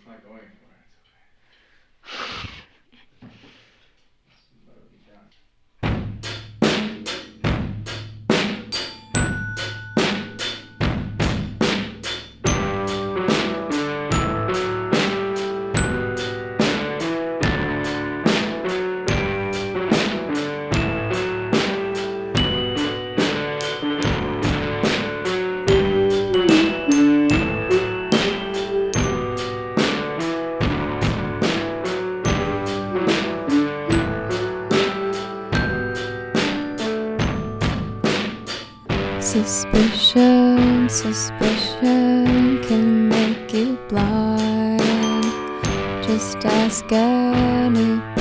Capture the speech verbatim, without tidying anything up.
not going anywhere. It's okay. Let it be done. Suspicion, suspicion can make you blind. Just ask anybody.